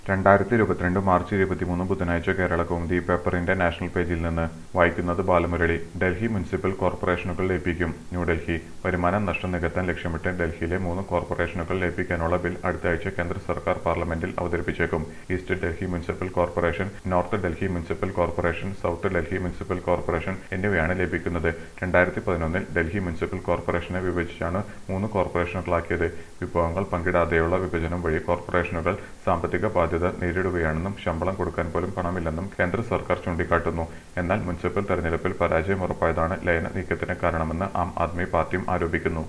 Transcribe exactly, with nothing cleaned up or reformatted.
രണ്ടായിരത്തി ഇരുപത്തിരണ്ട് മാർച്ച് ഇരുപത്തിമൂന്ന് ബുധനാഴ്ച കേരള കൗമുദി പേപ്പറിന്റെ നാഷണൽ പേജിൽ നിന്ന് വായിക്കുന്നത് ബാലമുരളി. ഡൽഹി മുനിസിപ്പൽ കോർപ്പറേഷനുകൾ ലയിപ്പിക്കും. ന്യൂഡൽഹി. വരുമാന നഷ്ടം നികത്താൻ ലക്ഷ്യമിട്ട് ഡൽഹിയിലെ മൂന്ന് കോർപ്പറേഷനുകൾ ലയിപ്പിക്കാനുള്ള ബിൽ അടുത്തയാഴ്ച കേന്ദ്ര സർക്കാർ പാർലമെന്റിൽ അവതരിപ്പിച്ചേക്കും. East Delhi municipal corporation, north Delhi municipal corporation, south Delhi municipal corporation എന്നിവയാണ് ലയിപ്പിക്കുന്നത്. രണ്ടായിരത്തി പതിനൊന്നിൽ ഡൽഹി മുനിസിപ്പൽ കോർപ്പറേഷനെ വിഭജിച്ചാണ് മൂന്ന് കോർപ്പറേഷനുകളാക്കിയത്. വിഭവങ്ങൾ പങ്കിടാതെയുള്ള വിഭജനം വഴി കോർപ്പറേഷനുകൾ സാമ്പത്തിക ബാധ്യത നേരിടുകയാണെന്നും ശമ്പളം കൊടുക്കാൻ പോലും പണമില്ലെന്നും കേന്ദ്ര സർക്കാർ ചൂണ്ടിക്കാട്ടുന്നു. എന്നാൽ മുനിസിപ്പൽ തെരഞ്ഞെടുപ്പിൽ പരാജയം ഉറപ്പായതാണ് ലയന നീക്കത്തിന് കാരണമെന്ന് ആം ആദ്മി പാർട്ടിയും ആരോപിക്കുന്നു.